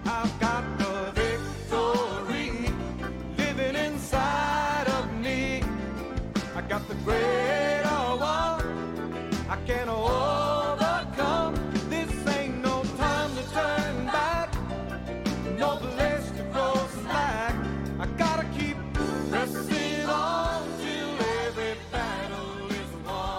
I've got the victory living inside of me. I got the greater one I can overcome. This ain't no time to turn back, no place to cross back. I gotta keep pressing on till every battle is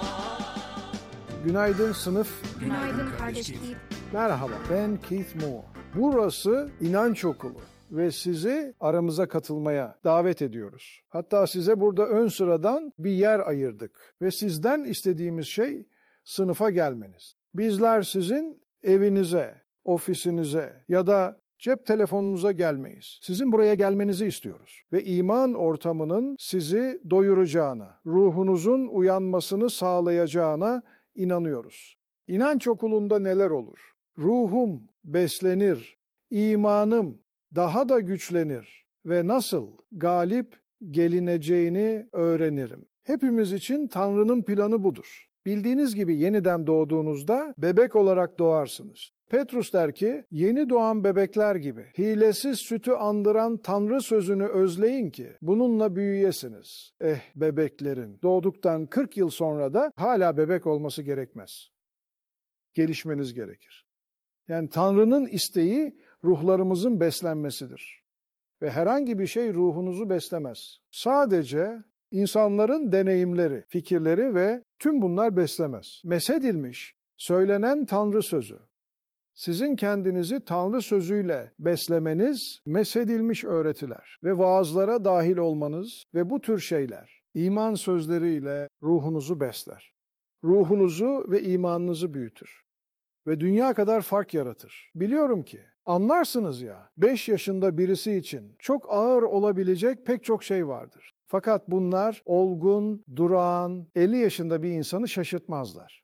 won. Günaydın sınıf. Günaydın kardeşliğim. Merhaba, ben Keith Moore. Burası İnanç Okulu ve sizi aramıza katılmaya davet ediyoruz. Hatta size burada ön sıradan bir yer ayırdık ve sizden istediğimiz şey sınıfa gelmeniz. Bizler sizin evinize, ofisinize ya da cep telefonunuza gelmeyiz. Sizin buraya gelmenizi istiyoruz ve iman ortamının sizi doyuracağına, ruhunuzun uyanmasını sağlayacağına inanıyoruz. İnanç Okulu'nda neler olur? Ruhum beslenir, imanım daha da güçlenir ve nasıl galip gelineceğini öğrenirim. Hepimiz için Tanrı'nın planı budur. Bildiğiniz gibi yeniden doğduğunuzda bebek olarak doğarsınız. Petrus der ki, yeni doğan bebekler gibi hilesiz sütü andıran Tanrı sözünü özleyin ki bununla büyüyesiniz. Bebeklerin doğduktan 40 yıl sonra da hala bebek olması gerekmez. Gelişmeniz gerekir. Yani Tanrı'nın isteği ruhlarımızın beslenmesidir. Ve herhangi bir şey ruhunuzu beslemez. Sadece insanların deneyimleri, fikirleri ve tüm bunlar beslemez. Mesedilmiş, söylenen Tanrı sözü. Sizin kendinizi Tanrı sözüyle beslemeniz, mesedilmiş öğretiler ve vaazlara dahil olmanız ve bu tür şeyler iman sözleriyle ruhunuzu besler. Ruhunuzu ve imanınızı büyütür. Ve dünya kadar fark yaratır. Biliyorum ki anlarsınız ya, 5 yaşında birisi için çok ağır olabilecek pek çok şey vardır. Fakat bunlar olgun, durağan, 50 yaşında bir insanı şaşırtmazlar.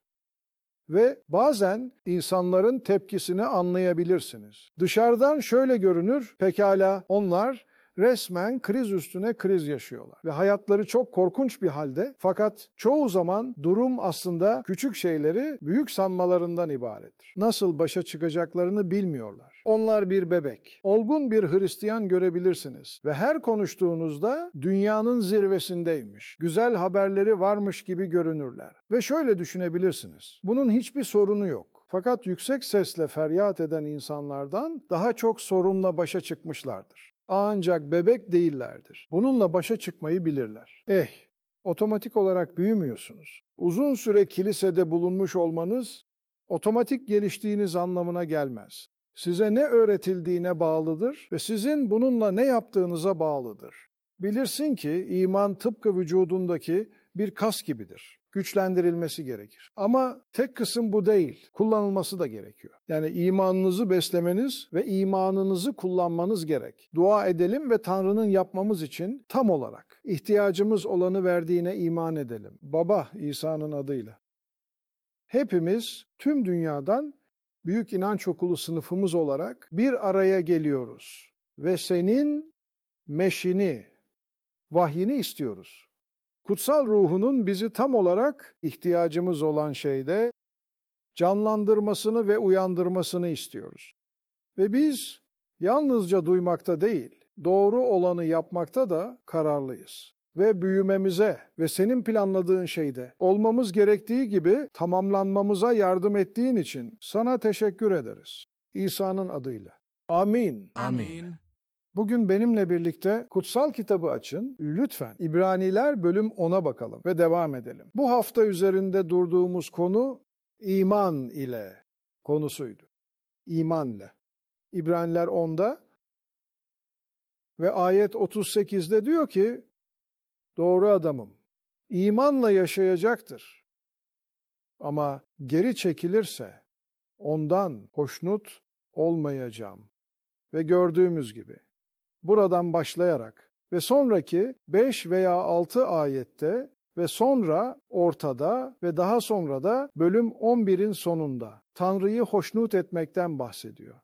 Ve bazen insanların tepkisini anlayabilirsiniz. Dışarıdan şöyle görünür, pekala onlar resmen kriz üstüne kriz yaşıyorlar. Ve hayatları çok korkunç bir halde, fakat çoğu zaman durum aslında küçük şeyleri büyük sanmalarından ibarettir. Nasıl başa çıkacaklarını bilmiyorlar. Onlar bir bebek. Olgun bir Hristiyan görebilirsiniz. Ve her konuştuğunuzda dünyanın zirvesindeymiş. Güzel haberleri varmış gibi görünürler. Ve şöyle düşünebilirsiniz. Bunun hiçbir sorunu yok. Fakat yüksek sesle feryat eden insanlardan daha çok sorunla başa çıkmışlardır. Ancak bebek değillerdir. Bununla başa çıkmayı bilirler. Otomatik olarak büyümüyorsunuz. Uzun süre kilisede bulunmuş olmanız, otomatik geliştiğiniz anlamına gelmez. Size ne öğretildiğine bağlıdır ve sizin bununla ne yaptığınıza bağlıdır. Bilirsin ki iman tıpkı vücudundaki bir kas gibidir. Güçlendirilmesi gerekir. Ama tek kısım bu değil, kullanılması da gerekiyor. Yani imanınızı beslemeniz ve imanınızı kullanmanız gerek. Dua edelim ve Tanrı'nın yapmamız için tam olarak ihtiyacımız olanı verdiğine iman edelim. Baba İsa'nın adıyla. Hepimiz tüm dünyadan Büyük İnanç Okulu sınıfımız olarak bir araya geliyoruz ve senin meşini, vahyini istiyoruz. Kutsal ruhunun bizi tam olarak ihtiyacımız olan şeyde canlandırmasını ve uyandırmasını istiyoruz. Ve biz yalnızca duymakta değil, doğru olanı yapmakta da kararlıyız. Ve büyümemize ve senin planladığın şeyde olmamız gerektiği gibi tamamlanmamıza yardım ettiğin için sana teşekkür ederiz. İsa'nın adıyla. Amin. Amin. Bugün benimle birlikte kutsal kitabı açın. Lütfen İbraniler bölüm 10'a bakalım ve devam edelim. Bu hafta üzerinde durduğumuz konu iman ile konusuydu. İmanla. İbraniler 10'da ve ayet 38'de diyor ki, doğru adamım, imanla yaşayacaktır. Ama geri çekilirse ondan hoşnut olmayacağım. Ve gördüğümüz gibi buradan başlayarak ve sonraki 5 veya 6 ayette ve sonra ortada ve daha sonra da bölüm 11'in sonunda Tanrı'yı hoşnut etmekten bahsediyor.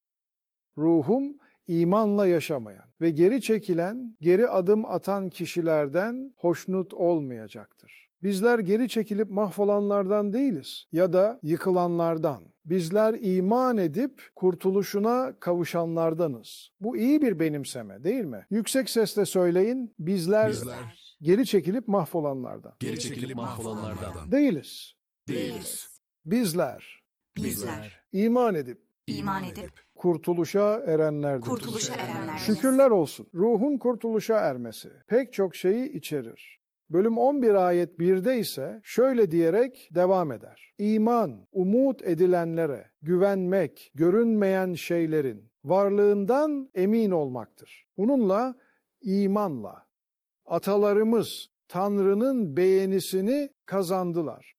Ruhum imanla yaşamayan ve geri çekilen, geri adım atan kişilerden hoşnut olmayacaktır. Bizler geri çekilip mahvolanlardan değiliz ya da yıkılanlardan. Bizler iman edip kurtuluşuna kavuşanlardanız. Bu iyi bir benimseme değil mi? Yüksek sesle söyleyin. Bizler geri çekilip mahvolanlardan. Değiliz. Bizler iman edip kurtuluşa erenlerdir. Şükürler olsun. Ruhun kurtuluşa ermesi pek çok şeyi içerir. Bölüm 11 ayet 1'de ise şöyle diyerek devam eder. İman, umut edilenlere, güvenmek, görünmeyen şeylerin varlığından emin olmaktır. Bununla, imanla atalarımız Tanrı'nın beğenisini kazandılar.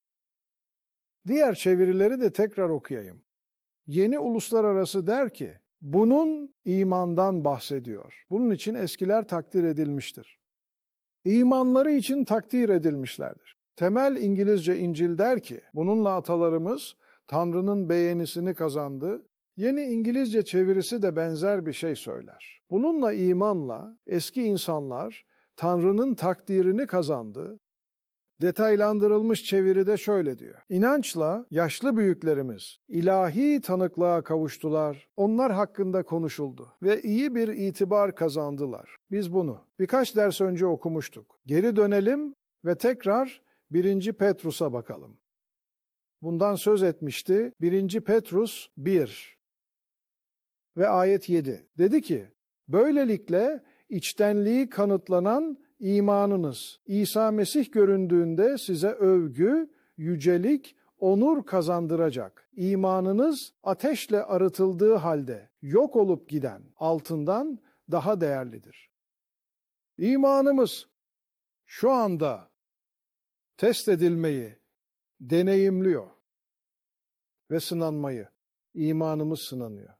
Diğer çevirileri de tekrar okuyayım. Yeni Uluslararası der ki, bunun imandan bahsediyor. Bunun için eskiler takdir edilmiştir. İmanları için takdir edilmişlerdir. Temel İngilizce İncil der ki, bununla atalarımız Tanrı'nın beğenisini kazandı. Yeni İngilizce çevirisi de benzer bir şey söyler. Bununla imanla eski insanlar Tanrı'nın takdirini kazandı. Detaylandırılmış çeviride şöyle diyor. İnançla yaşlı büyüklerimiz ilahi tanıklığa kavuştular. Onlar hakkında konuşuldu ve iyi bir itibar kazandılar. Biz bunu birkaç ders önce okumuştuk. Geri dönelim ve tekrar 1. Petrus'a bakalım. Bundan söz etmişti 1. Petrus 1 ve ayet 7. Dedi ki, böylelikle içtenliği kanıtlanan İmanınız İsa Mesih göründüğünde size övgü, yücelik, onur kazandıracak. İmanınız ateşle arıtıldığı halde yok olup giden altından daha değerlidir. İmanımız şu anda test edilmeyi deneyimliyor ve sınanmayı. İmanımız sınanıyor.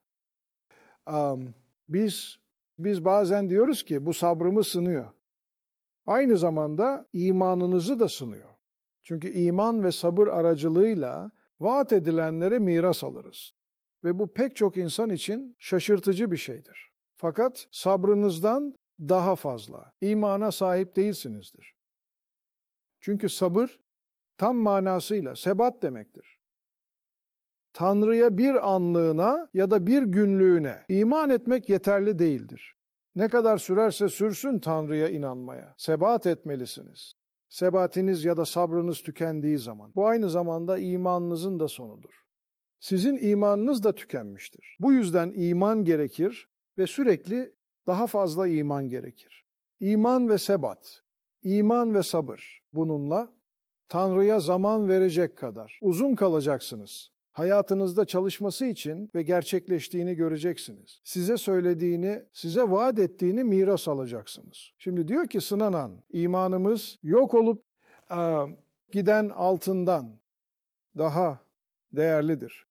Biz bazen diyoruz ki bu sabrımı sınıyor. Aynı zamanda imanınızı da sınıyor. Çünkü iman ve sabır aracılığıyla vaat edilenlere miras alırız. Ve bu pek çok insan için şaşırtıcı bir şeydir. Fakat sabrınızdan daha fazla imana sahip değilsinizdir. Çünkü sabır tam manasıyla sebat demektir. Tanrı'ya bir anlığına ya da bir günlüğüne iman etmek yeterli değildir. Ne kadar sürerse sürsün Tanrı'ya inanmaya. Sebat etmelisiniz. Sebatiniz ya da sabrınız tükendiği zaman. Bu aynı zamanda imanınızın da sonudur. Sizin imanınız da tükenmiştir. Bu yüzden iman gerekir ve sürekli daha fazla iman gerekir. İman ve sebat, iman ve sabır. Bununla Tanrı'ya zaman verecek kadar uzun kalacaksınız. Hayatınızda çalışması için ve gerçekleştiğini göreceksiniz. Size söylediğini, size vaat ettiğini miras alacaksınız. Şimdi diyor ki sınanan imanımız yok olup giden altından daha değerlidir.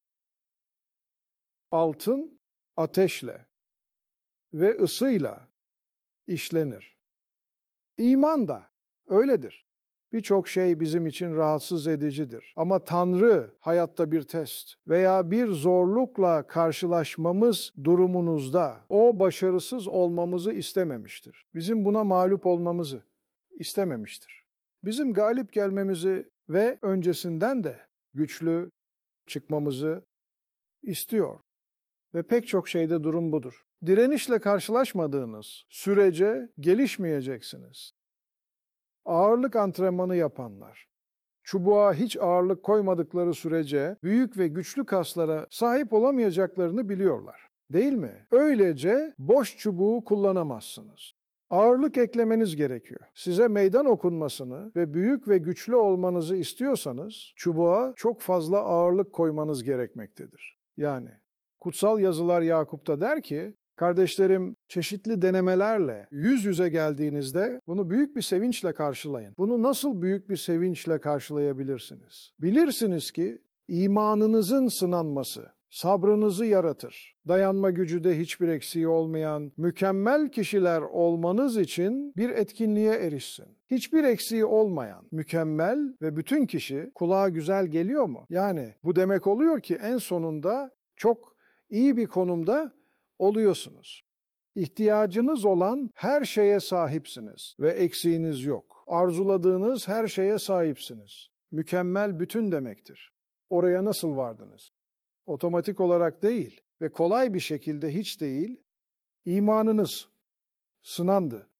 Altın ateşle ve ısıyla işlenir. İman da öyledir. Birçok şey bizim için rahatsız edicidir. Ama Tanrı hayatta bir test veya bir zorlukla karşılaşmamız durumunuzda o başarısız olmamızı istememiştir. Bizim buna mağlup olmamızı istememiştir. Bizim galip gelmemizi ve öncesinden de güçlü çıkmamızı istiyor. Ve pek çok şeyde durum budur. Direnişle karşılaşmadığınız sürece gelişmeyeceksiniz. Ağırlık antrenmanı yapanlar, çubuğa hiç ağırlık koymadıkları sürece büyük ve güçlü kaslara sahip olamayacaklarını biliyorlar. Değil mi? Öylece boş çubuğu kullanamazsınız. Ağırlık eklemeniz gerekiyor. Size meydan okunmasını ve büyük ve güçlü olmanızı istiyorsanız çubuğa çok fazla ağırlık koymanız gerekmektedir. Yani kutsal yazılar Yakup'ta der ki, kardeşlerim, çeşitli denemelerle yüz yüze geldiğinizde bunu büyük bir sevinçle karşılayın. Bunu nasıl büyük bir sevinçle karşılayabilirsiniz? Bilirsiniz ki imanınızın sınanması sabrınızı yaratır. Dayanma gücü de hiçbir eksiği olmayan mükemmel kişiler olmanız için bir etkinliğe erişsin. Hiçbir eksiği olmayan, mükemmel ve bütün kişi kulağa güzel geliyor mu? Yani bu demek oluyor ki en sonunda çok iyi bir konumda oluyorsunuz. İhtiyacınız olan her şeye sahipsiniz ve eksiğiniz yok. arzuladığınız her şeye sahipsiniz. Mükemmel bütün demektir. Oraya nasıl vardınız? Otomatik olarak değil ve kolay bir şekilde hiç değil. İmanınız sınandı.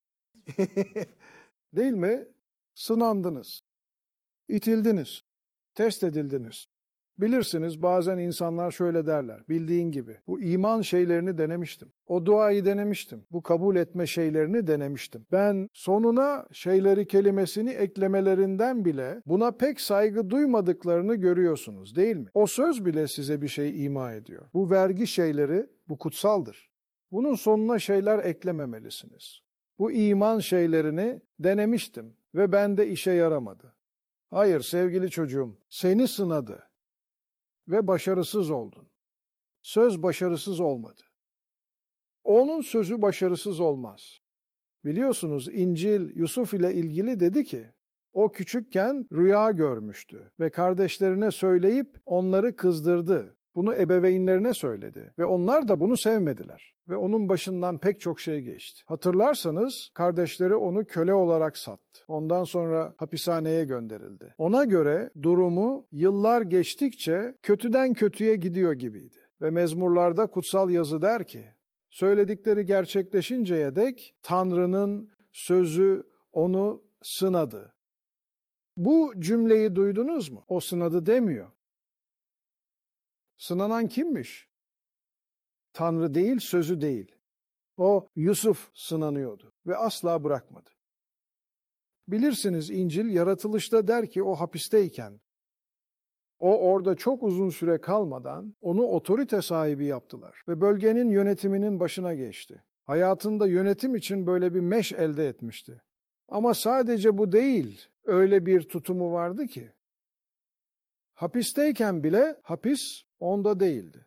Değil mi? Sınandınız. İtildiniz. Test edildiniz. Bilirsiniz bazen insanlar şöyle derler. Bildiğin gibi. Bu iman şeylerini denemiştim. O duayı denemiştim. Bu kabul etme şeylerini denemiştim. Ben sonuna şeyleri kelimesini eklemelerinden bile buna pek saygı duymadıklarını görüyorsunuz değil mi? O söz bile size bir şey ima ediyor. Bu vergi şeyleri, bu kutsaldır. Bunun sonuna şeyler eklememelisiniz. Bu iman şeylerini denemiştim ve bende işe yaramadı. Hayır sevgili çocuğum, seni sınadı ve başarısız oldun. Söz başarısız olmadı. Onun sözü başarısız olmaz. Biliyorsunuz İncil Yusuf ile ilgili dedi ki, o küçükken rüya görmüştü ve kardeşlerine söyleyip onları kızdırdı. Bunu ebeveynlerine söyledi ve onlar da bunu sevmediler. Ve onun başından pek çok şey geçti. Hatırlarsanız kardeşleri onu köle olarak sattı. Ondan sonra hapishaneye gönderildi. Ona göre durumu yıllar geçtikçe kötüden kötüye gidiyor gibiydi. Ve mezmurlarda kutsal yazı der ki, söyledikleri gerçekleşinceye dek Tanrı'nın sözü onu sınadı. Bu cümleyi duydunuz mu? O sınadı demiyor. Sınanan kimmiş? Tanrı değil, sözü değil. O Yusuf sınanıyordu ve asla bırakmadı. Bilirsiniz İncil yaratılışta der ki o hapisteyken, o orada çok uzun süre kalmadan onu otorite sahibi yaptılar ve bölgenin yönetiminin başına geçti. Hayatında yönetim için böyle bir meş elde etmişti. Ama sadece bu değil, öyle bir tutumu vardı ki, hapisteyken bile hapis onda değildi.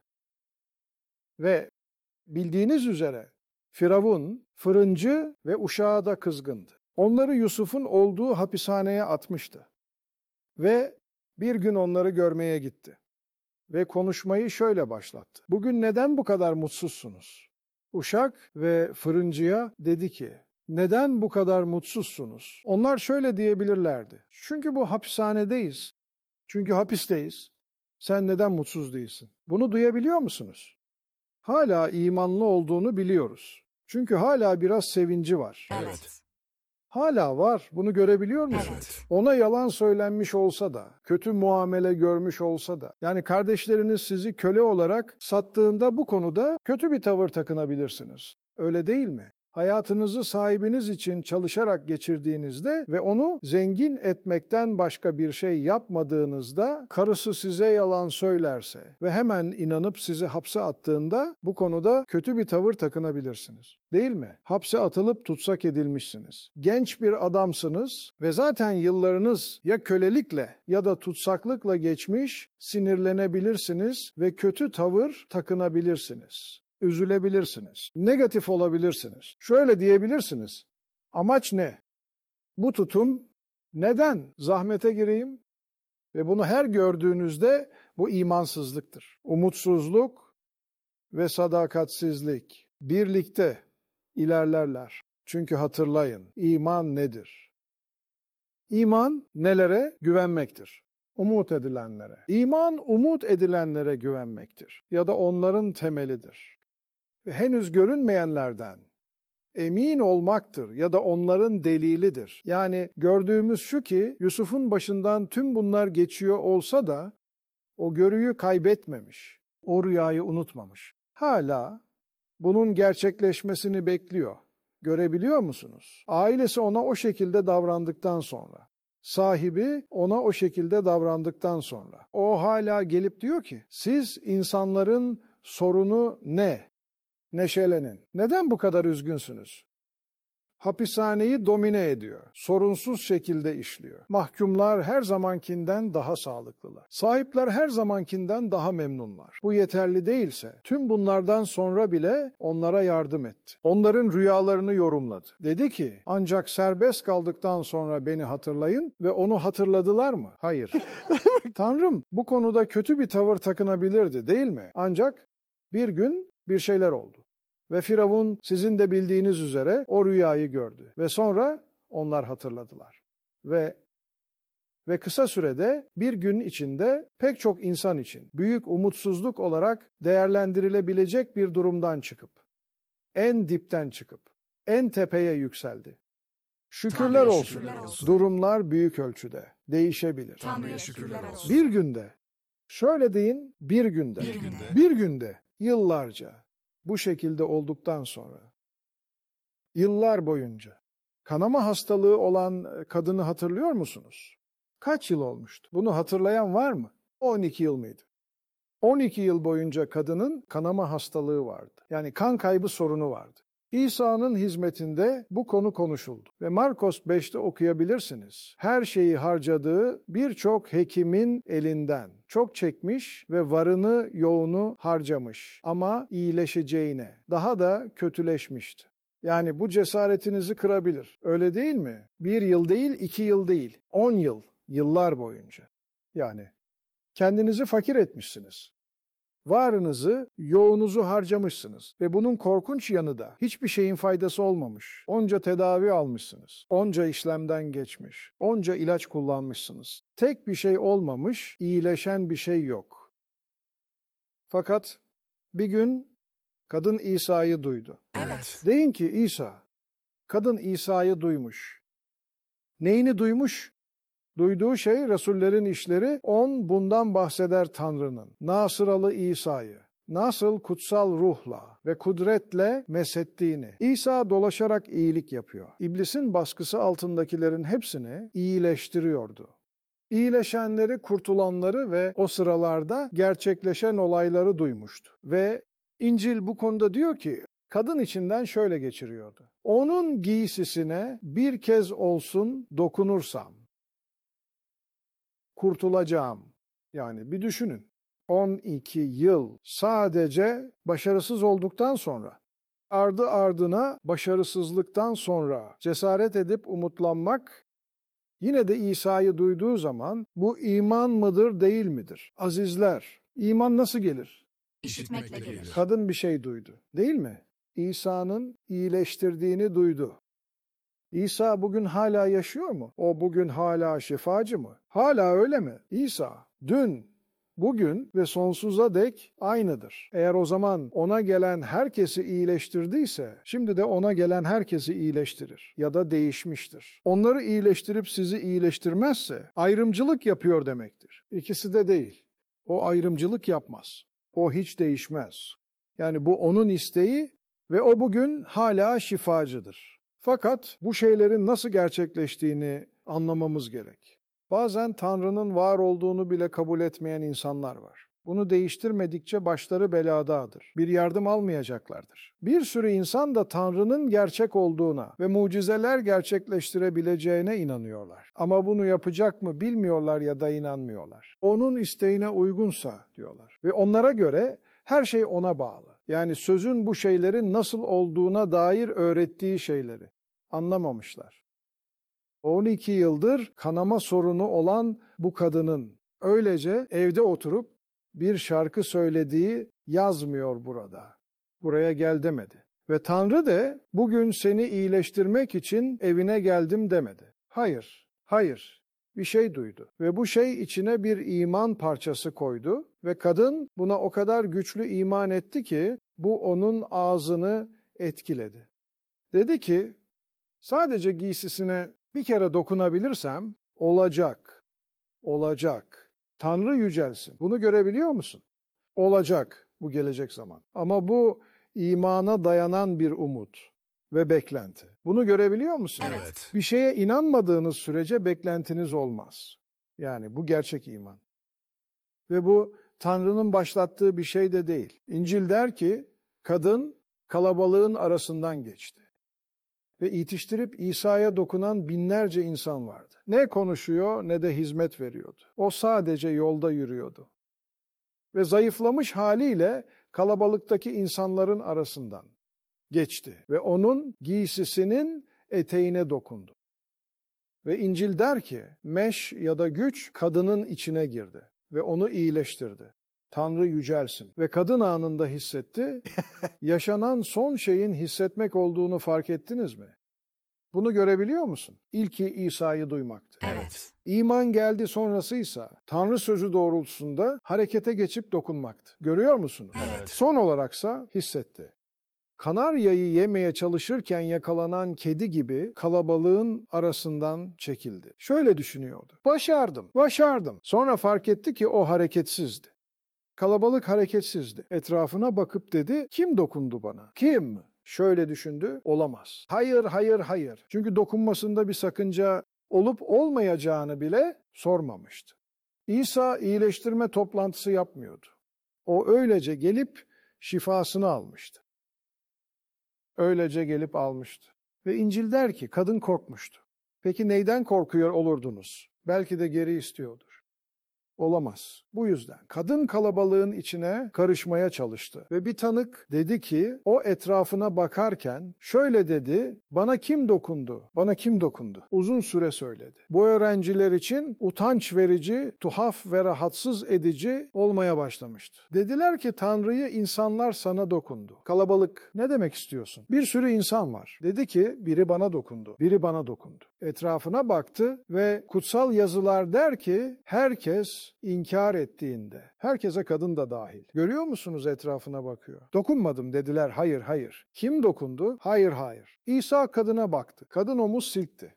Ve bildiğiniz üzere Firavun, fırıncı ve uşağı da kızgındı. Onları Yusuf'un olduğu hapishaneye atmıştı. Ve bir gün onları görmeye gitti. Ve konuşmayı şöyle başlattı. Bugün neden bu kadar mutsuzsunuz? Uşak ve fırıncıya dedi ki, neden bu kadar mutsuzsunuz? Onlar şöyle diyebilirlerdi. Çünkü bu hapishanedeyiz. Çünkü hapisteyiz. Sen neden mutsuz değilsin? Bunu duyabiliyor musunuz? Hala imanlı olduğunu biliyoruz. Çünkü hala biraz sevinci var. Evet. Hala var. Bunu görebiliyor musunuz? Evet. Ona yalan söylenmiş olsa da, kötü muamele görmüş olsa da, yani kardeşleriniz sizi köle olarak sattığında bu konuda kötü bir tavır takınabilirsiniz. Öyle değil mi? Hayatınızı sahibiniz için çalışarak geçirdiğinizde ve onu zengin etmekten başka bir şey yapmadığınızda, karısı size yalan söylerse ve hemen inanıp sizi hapse attığında bu konuda kötü bir tavır takınabilirsiniz. Değil mi? Hapse atılıp tutsak edilmişsiniz. Genç bir adamsınız ve zaten yıllarınız ya kölelikle ya da tutsaklıkla geçmiş, sinirlenebilirsiniz ve kötü tavır takınabilirsiniz. Üzülebilirsiniz. Negatif olabilirsiniz. Şöyle diyebilirsiniz. Amaç ne? Bu tutum neden zahmete gireyim? Ve bunu her gördüğünüzde bu imansızlıktır. Umutsuzluk ve sadakatsizlik birlikte ilerlerler. Çünkü hatırlayın, iman nedir? İman nelere? Güvenmektir. Umut edilenlere. İman umut edilenlere güvenmektir. Ya da onların temelidir. Ve henüz görünmeyenlerden emin olmaktır ya da onların delilidir. Yani gördüğümüz şu ki Yusuf'un başından tüm bunlar geçiyor olsa da o görüyü kaybetmemiş, o rüyayı unutmamış. Hala bunun gerçekleşmesini bekliyor. Görebiliyor musunuz? Ailesi ona o şekilde davrandıktan sonra, sahibi ona o şekilde davrandıktan sonra, o hala gelip diyor ki, siz insanların sorunu ne? Neşelenin. Neden bu kadar üzgünsünüz? Hapishaneyi domine ediyor. Sorunsuz şekilde işliyor. Mahkumlar her zamankinden daha sağlıklılar. Sahipler her zamankinden daha memnunlar. Bu yeterli değilse tüm bunlardan sonra bile onlara yardım etti. Onların rüyalarını yorumladı. Dedi ki ancak serbest kaldıktan sonra beni hatırlayın ve onu hatırladılar mı? Hayır. Tanrım bu konuda kötü bir tavır takınabilirdi değil mi? Ancak bir gün bir şeyler oldu. Ve Firavun sizin de bildiğiniz üzere o rüyayı gördü. Ve sonra onlar hatırladılar. Ve kısa sürede bir gün içinde pek çok insan için büyük umutsuzluk olarak değerlendirilebilecek bir durumdan çıkıp, en dipten çıkıp, en tepeye yükseldi. Şükürler olsun. Durumlar büyük ölçüde değişebilir. Tanrı'ya şükürler olsun. Bir günde, şöyle deyin, bir günde, yıllarca bu şekilde olduktan sonra, yıllar boyunca kanama hastalığı olan kadını hatırlıyor musunuz? Kaç yıl olmuştu? Bunu hatırlayan var mı? 12 yıl mıydı? 12 yıl boyunca kadının kanama hastalığı vardı. Yani kan kaybı sorunu vardı. İsa'nın hizmetinde bu konu konuşuldu. Ve Markos 5'te okuyabilirsiniz. Her şeyi harcadığı birçok hekimin elinden çok çekmiş ve varını yoğunu harcamış. Ama iyileşeceğine daha da kötüleşmişti. Yani bu cesaretinizi kırabilir. Öyle değil mi? 1 yıl değil, 2 yıl değil, 10 yıl, yıllar boyunca. Yani kendinizi fakir etmişsiniz. Varınızı, yoğunuzu harcamışsınız ve bunun korkunç yanı da hiçbir şeyin faydası olmamış. Onca tedavi almışsınız, onca işlemden geçmiş, onca ilaç kullanmışsınız. Tek bir şey olmamış, iyileşen bir şey yok. Fakat bir gün kadın İsa'yı duydu. Evet. Deyin ki İsa, kadın İsa'yı duymuş. Neyini duymuş? Duyduğu şey Resullerin işleri, bundan bahseder Tanrı'nın. Nasıralı İsa'yı, nasıl kutsal ruhla ve kudretle meshettiğini. İsa dolaşarak iyilik yapıyor. İblisin baskısı altındakilerin hepsini iyileştiriyordu. İyileşenleri, kurtulanları ve o sıralarda gerçekleşen olayları duymuştu. Ve İncil bu konuda diyor ki, kadın içinden şöyle geçiriyordu. Onun giysisine bir kez olsun dokunursam, kurtulacağım. Yani bir düşünün. 12 yıl sadece başarısız olduktan sonra, ardı ardına başarısızlıktan sonra cesaret edip umutlanmak, yine de İsa'yı duyduğu zaman bu iman mıdır değil midir? Azizler, iman nasıl gelir? İşitmekle gelir. Kadın bir şey duydu, değil mi? İsa'nın iyileştirdiğini duydu. İsa bugün hala yaşıyor mu? O bugün hala şifacı mı? Hala öyle mi? İsa dün, bugün ve sonsuza dek aynıdır. Eğer o zaman ona gelen herkesi iyileştirdiyse, şimdi de ona gelen herkesi iyileştirir ya da değişmiştir. Onları iyileştirip sizi iyileştirmezse ayrımcılık yapıyor demektir. İkisi de değil. O ayrımcılık yapmaz. O hiç değişmez. Yani bu onun isteği ve o bugün hala şifacıdır. Fakat bu şeylerin nasıl gerçekleştiğini anlamamız gerek. Bazen Tanrı'nın var olduğunu bile kabul etmeyen insanlar var. Bunu değiştirmedikçe başları beladadır. Bir yardım almayacaklardır. Bir sürü insan da Tanrı'nın gerçek olduğuna ve mucizeler gerçekleştirebileceğine inanıyorlar. Ama bunu yapacak mı bilmiyorlar ya da inanmıyorlar. Onun isteğine uygunsa diyorlar. Ve onlara göre her şey ona bağlı. Yani sözün bu şeylerin nasıl olduğuna dair öğrettiği şeyleri anlamamışlar. 12 yıldır kanama sorunu olan bu kadının öylece evde oturup bir şarkı söylediği yazmıyor burada. Buraya gel demedi. Ve Tanrı da bugün seni iyileştirmek için evine geldim demedi. Hayır. Bir şey duydu ve bu şey içine bir iman parçası koydu ve kadın buna o kadar güçlü iman etti ki bu onun ağzını etkiledi. Dedi ki, sadece giysisine bir kere dokunabilirsem olacak. Tanrı yücelsin. Bunu görebiliyor musun? Olacak bu gelecek zaman. Ama bu imana dayanan bir umut ve beklenti. Bunu görebiliyor musun? Evet. Bir şeye inanmadığınız sürece beklentiniz olmaz. Yani bu gerçek iman. Ve bu Tanrı'nın başlattığı bir şey de değil. İncil der ki, kadın kalabalığın arasından geçti. Ve itiştirip İsa'ya dokunan binlerce insan vardı. Ne konuşuyor ne de hizmet veriyordu. O sadece yolda yürüyordu. Ve zayıflamış haliyle kalabalıktaki insanların arasından geçti. Ve onun giysisinin eteğine dokundu. Ve İncil der ki, meş ya da güç kadının içine girdi ve onu iyileştirdi. Tanrı yücelsin. Ve kadın anında hissetti, yaşanan son şeyin hissetmek olduğunu fark ettiniz mi? Bunu görebiliyor musun? İlki İsa'yı duymaktı. Evet. İman geldi sonrasıysa Tanrı sözü doğrultusunda harekete geçip dokunmaktı. Görüyor musunuz? Evet. Son olaraksa hissetti. Kanaryayı yemeye çalışırken yakalanan kedi gibi kalabalığın arasından çekildi. Şöyle düşünüyordu. Başardım. Sonra fark etti ki o hareketsizdi. Kalabalık hareketsizdi. Etrafına bakıp dedi, kim dokundu bana? Kim? Şöyle düşündü, olamaz. Hayır. Çünkü dokunmasında bir sakınca olup olmayacağını bile sormamıştı. İsa iyileştirme toplantısı yapmıyordu. O öylece gelip şifasını almıştı. Öylece gelip almıştı. Ve İncil der ki kadın korkmuştu. Peki neyden korkuyor olurdunuz? Belki de geri istiyordur. Olamaz. Bu yüzden kadın kalabalığın içine karışmaya çalıştı. Ve bir tanık dedi ki o etrafına bakarken şöyle dedi, bana kim dokundu? Bana kim dokundu? Uzun süre söyledi. Bu öğrenciler için utanç verici, tuhaf ve rahatsız edici olmaya başlamıştı. Dediler ki Tanrı'yı insanlar sana dokundu. Kalabalık, ne demek istiyorsun? Bir sürü insan var. Dedi ki biri bana dokundu. Biri bana dokundu. Etrafına baktı ve kutsal yazılar der ki herkes inkar ettiğinde, herkese kadın da dahil. Görüyor musunuz etrafına bakıyor. Dokunmadım dediler, hayır. Kim dokundu? Hayır. İsa kadına baktı. Kadın omuz silkti.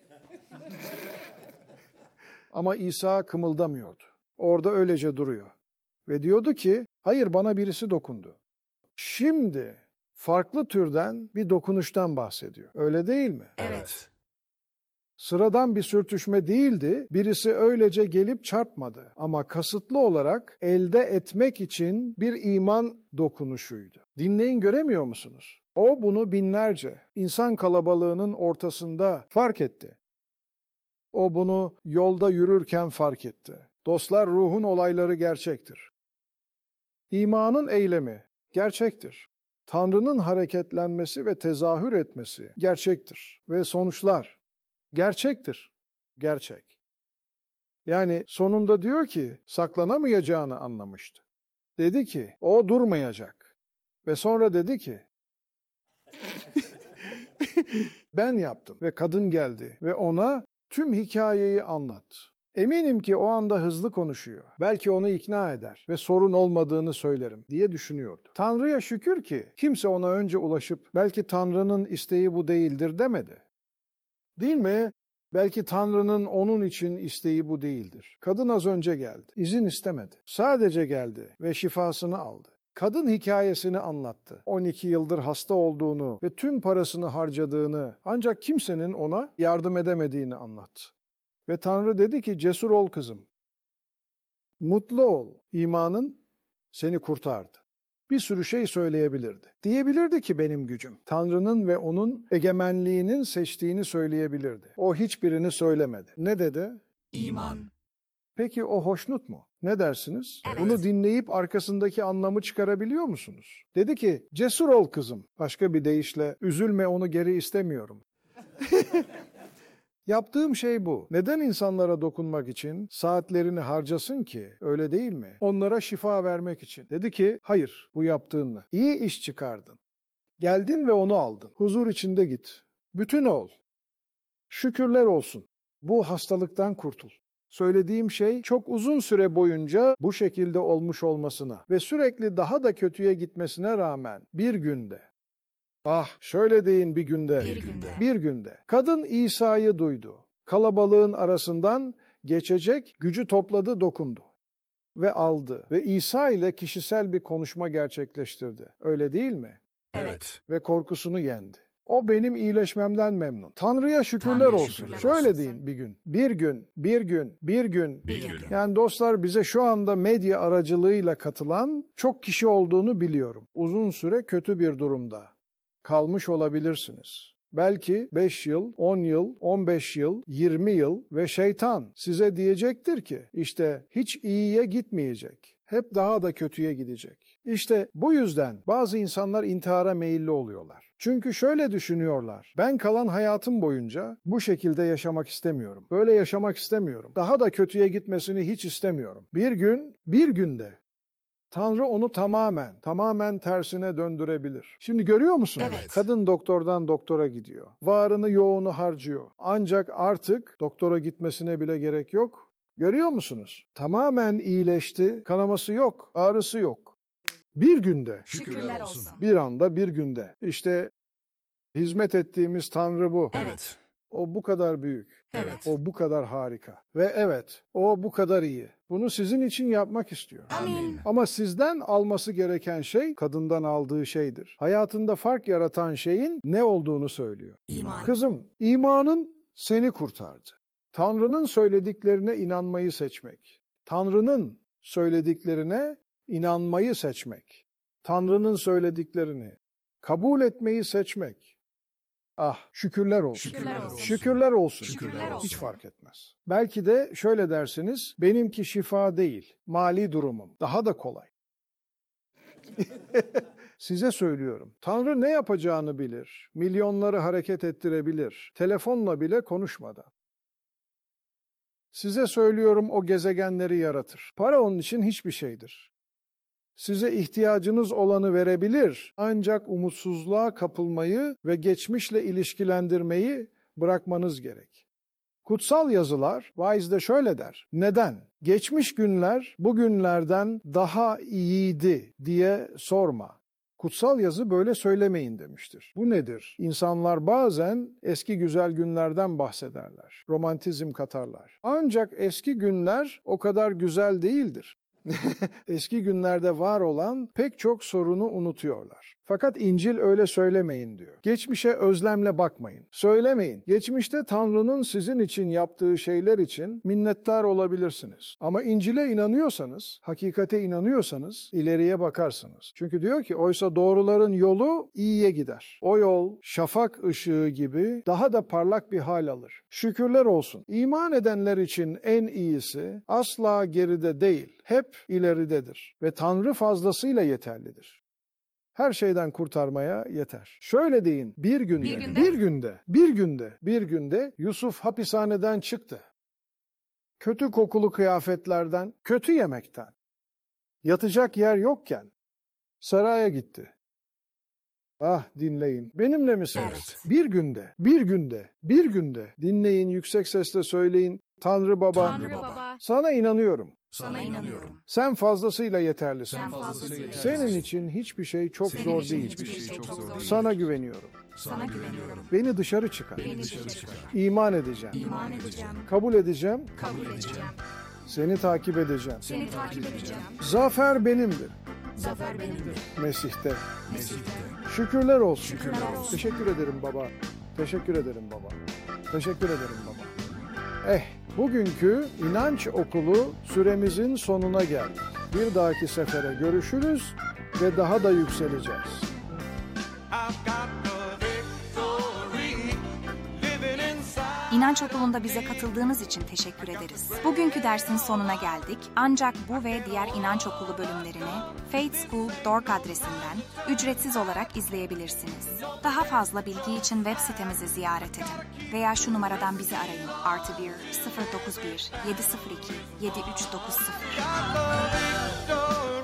Ama İsa kımıldamıyordu. Orada öylece duruyor. Ve diyordu ki, hayır bana birisi dokundu. Şimdi farklı türden bir dokunuştan bahsediyor. Öyle değil mi? Evet. Sıradan bir sürtüşme değildi, birisi öylece gelip çarpmadı ama kasıtlı olarak elde etmek için bir iman dokunuşuydu. Dinleyin, göremiyor musunuz? O bunu binlerce insan kalabalığının ortasında fark etti. O bunu yolda yürürken fark etti. Dostlar, ruhun olayları gerçektir. İmanın eylemi gerçektir. Tanrı'nın hareketlenmesi ve tezahür etmesi gerçektir. Ve sonuçlar gerçektir. Gerçek. Yani sonunda diyor ki saklanamayacağını anlamıştı. Dedi ki o durmayacak. Ve sonra dedi ki ben yaptım ve kadın geldi ve ona tüm hikayeyi anlattı. Eminim ki o anda hızlı konuşuyor. Belki onu ikna eder ve sorun olmadığını söylerim diye düşünüyordu. Tanrı'ya şükür ki kimse ona önce ulaşıp belki Tanrı'nın isteği bu değildir demedi. Değil mi? Belki Tanrı'nın onun için isteği bu değildir. Kadın az önce geldi. İzin istemedi. Sadece geldi ve şifasını aldı. Kadın hikayesini anlattı. 12 yıldır hasta olduğunu ve tüm parasını harcadığını ancak kimsenin ona yardım edemediğini anlattı. Ve Tanrı dedi ki cesur ol kızım. Mutlu ol. İmanın seni kurtardı. Bir sürü şey söyleyebilirdi. Diyebilirdi ki benim gücüm. Tanrı'nın ve onun egemenliğinin seçtiğini söyleyebilirdi. O hiçbirini söylemedi. Ne dedi? İman. Peki o hoşnut mu? Ne dersiniz? Evet. Bunu dinleyip arkasındaki anlamı çıkarabiliyor musunuz? Dedi ki cesur ol kızım. Başka bir deyişle üzülme, onu geri istemiyorum. Yaptığım şey bu. Neden insanlara dokunmak için saatlerini harcasın ki? Öyle değil mi? Onlara şifa vermek için. Dedi ki, hayır, bu yaptığınla. İyi iş çıkardın. Geldin ve onu aldın. Huzur içinde git. Bütün ol. Şükürler olsun. Bu hastalıktan kurtul. Söylediğim şey çok uzun süre boyunca bu şekilde olmuş olmasına ve sürekli daha da kötüye gitmesine rağmen bir günde, şöyle deyin bir günde. Kadın İsa'yı duydu. Kalabalığın arasından geçecek gücü topladı, dokundu ve aldı. Ve İsa ile kişisel bir konuşma gerçekleştirdi. Öyle değil mi? Evet. Ve korkusunu yendi. O benim iyileşmemden memnun. Tanrı'ya şükürler Tanrı'ya olsun. şükürler Şöyle olsun. deyin bir gün. Bir gün. Yani dostlar, bize şu anda medya aracılığıyla katılan çok kişi olduğunu biliyorum. Uzun süre kötü bir durumda kalmış olabilirsiniz. Belki 5 yıl, 10 yıl, 15 yıl, 20 yıl ve şeytan size diyecektir ki işte hiç iyiye gitmeyecek. Hep daha da kötüye gidecek. İşte bu yüzden bazı insanlar intihara meyilli oluyorlar. Çünkü şöyle düşünüyorlar. Ben kalan hayatım boyunca bu şekilde yaşamak istemiyorum. Böyle yaşamak istemiyorum. Daha da kötüye gitmesini hiç istemiyorum. Bir günde Tanrı onu tamamen tersine döndürebilir. Şimdi görüyor musunuz? Evet. Kadın doktordan doktora gidiyor. Varını yoğunu harcıyor. Ancak artık doktora gitmesine bile gerek yok. Görüyor musunuz? Tamamen iyileşti. Kanaması yok, ağrısı yok. Bir günde, Şükürler olsun. bir anda, bir günde. İşte hizmet ettiğimiz Tanrı bu. Evet. O bu kadar büyük. Evet. O bu kadar harika. Ve evet, o bu kadar iyi. Bunu sizin için yapmak istiyor. Amin. Ama sizden alması gereken şey, kadından aldığı şeydir. Hayatında fark yaratan şeyin ne olduğunu söylüyor. İman. Kızım, imanın seni kurtardı. Tanrı'nın söylediklerine inanmayı seçmek. Tanrı'nın söylediklerine inanmayı seçmek. Tanrı'nın söylediklerini kabul etmeyi seçmek. Ah, şükürler olsun. Şükürler olsun. Şükürler olsun. Şükürler olsun. Hiç fark etmez. Belki de şöyle dersiniz, benimki şifa değil, mali durumum. Daha da kolay. Size söylüyorum, Tanrı ne yapacağını bilir, milyonları hareket ettirebilir, telefonla bile konuşmadan. Size söylüyorum, o gezegenleri yaratır. Para onun için hiçbir şeydir. Size ihtiyacınız olanı verebilir, ancak umutsuzluğa kapılmayı ve geçmişle ilişkilendirmeyi bırakmanız gerek. Kutsal yazılar, vaiz de şöyle der, neden? Geçmiş günler bugünlerden daha iyiydi diye sorma. Kutsal yazı böyle söylemeyin demiştir. Bu nedir? İnsanlar bazen eski güzel günlerden bahsederler, romantizm katarlar. Ancak eski günler o kadar güzel değildir. Eski günlerde var olan pek çok sorunu unutuyorlar. Fakat İncil öyle söylemeyin diyor. Geçmişe özlemle bakmayın. Söylemeyin. Geçmişte Tanrı'nın sizin için yaptığı şeyler için minnettar olabilirsiniz. Ama İncil'e inanıyorsanız, hakikate inanıyorsanız ileriye bakarsınız. Çünkü diyor ki oysa doğruların yolu iyiye gider. O yol şafak ışığı gibi daha da parlak bir hal alır. Şükürler olsun. İman edenler için en iyisi asla geride değil, hep ileridedir. Ve Tanrı fazlasıyla yeterlidir. Her şeyden kurtarmaya yeter. Şöyle deyin, bir günde Yusuf hapishaneden çıktı. Kötü kokulu kıyafetlerden, kötü yemekten, yatacak yer yokken saraya gitti. Ah dinleyin, benimle misiniz? Evet. Bir günde dinleyin, yüksek sesle söyleyin. Tanrı Baba, Tanrı Baba, sana inanıyorum. sana inanıyorum. Sen fazlasıyla yeterlisin. Sen fazlasıyla yeterlisin. Senin için hiçbir şey çok Senin zor için değil. hiçbir şey çok zor değil. Sana güveniyorum. Sana güveniyorum. Beni dışarı çıkar. Beni dışarı çıkar. İman edeceğim. İman edeceğim. Kabul edeceğim. Kabul edeceğim. Seni takip edeceğim. Seni takip edeceğim. Zafer benimdir. Zafer benimdir. Mesih'te. Mesih'te. Şükürler olsun. Şükürler olsun. Teşekkür ederim baba. Teşekkür ederim baba. Teşekkür ederim baba. Bugünkü inanç okulu süremizin sonuna geldik. Bir dahaki sefere görüşürüz ve daha da yükseleceğiz. I've got the victory living inside. İnanç Okulu'nda bize katıldığınız için teşekkür ederiz. Bugünkü dersin sonuna geldik. Ancak bu ve diğer İnanç Okulu bölümlerini faithschool.org adresinden ücretsiz olarak izleyebilirsiniz. Daha fazla bilgi için web sitemizi ziyaret edin veya şu numaradan bizi arayın. +1 091 702 7390. Got the victory.